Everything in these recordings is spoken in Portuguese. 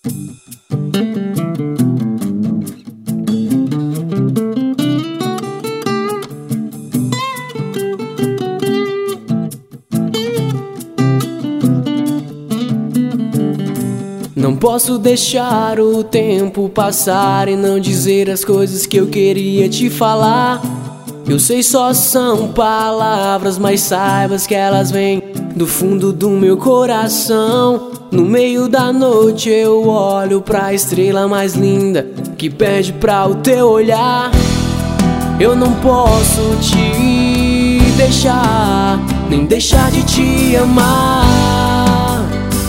Não posso deixar o tempo passar e não dizer as coisas que eu queria te falar. Eu sei só são palavras, mas saibas que elas vêm do fundo do meu coração. No meio da noite eu olho pra estrela mais linda que pede pra o teu olhar. Eu não posso te deixar, nem deixar de te amar.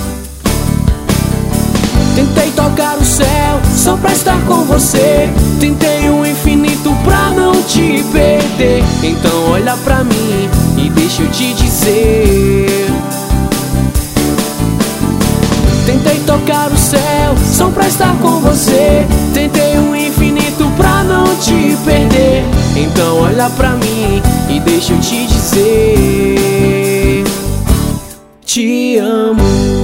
Tentei tocar o céu só pra estar com você. Tentei o infinito pra não te perder. Então olha pra mim e deixa eu te dizer. Tentei tocar o céu só pra estar com você. Tentei o infinito pra não te perder. Então olha pra mim e deixa eu te dizer. Te amo.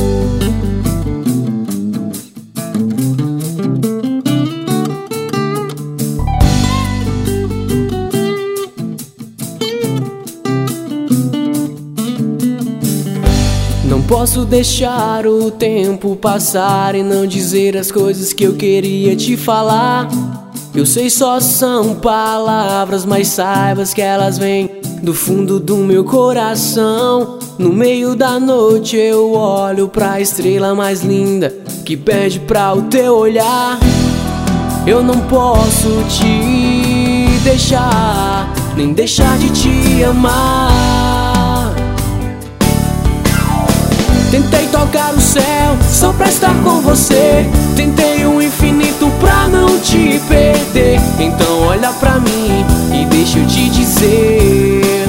Não posso deixar o tempo passar e não dizer as coisas que eu queria te falar. Eu sei só são palavras, mas saibas que elas vêm do fundo do meu coração. No meio da noite eu olho pra estrela mais linda que pede pra o teu olhar. Eu não posso te deixar, nem deixar de te amar. Tentei tocar o céu só pra estar com você. Tentei o infinito pra não te perder. Então olha pra mim e deixa eu te dizer.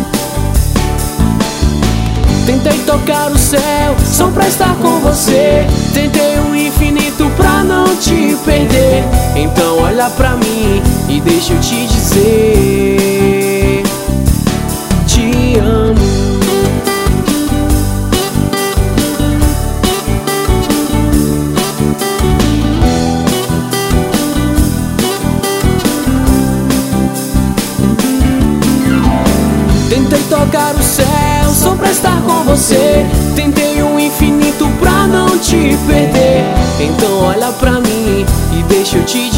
Tentei tocar o céu só pra estar com você. Tentei o infinito pra não te perder. Então olha pra mim e deixa eu te dizer. Te amo. Tentei tocar o céu só pra estar com você. Tentei o infinito pra não te perder. Então olha pra mim e deixa eu te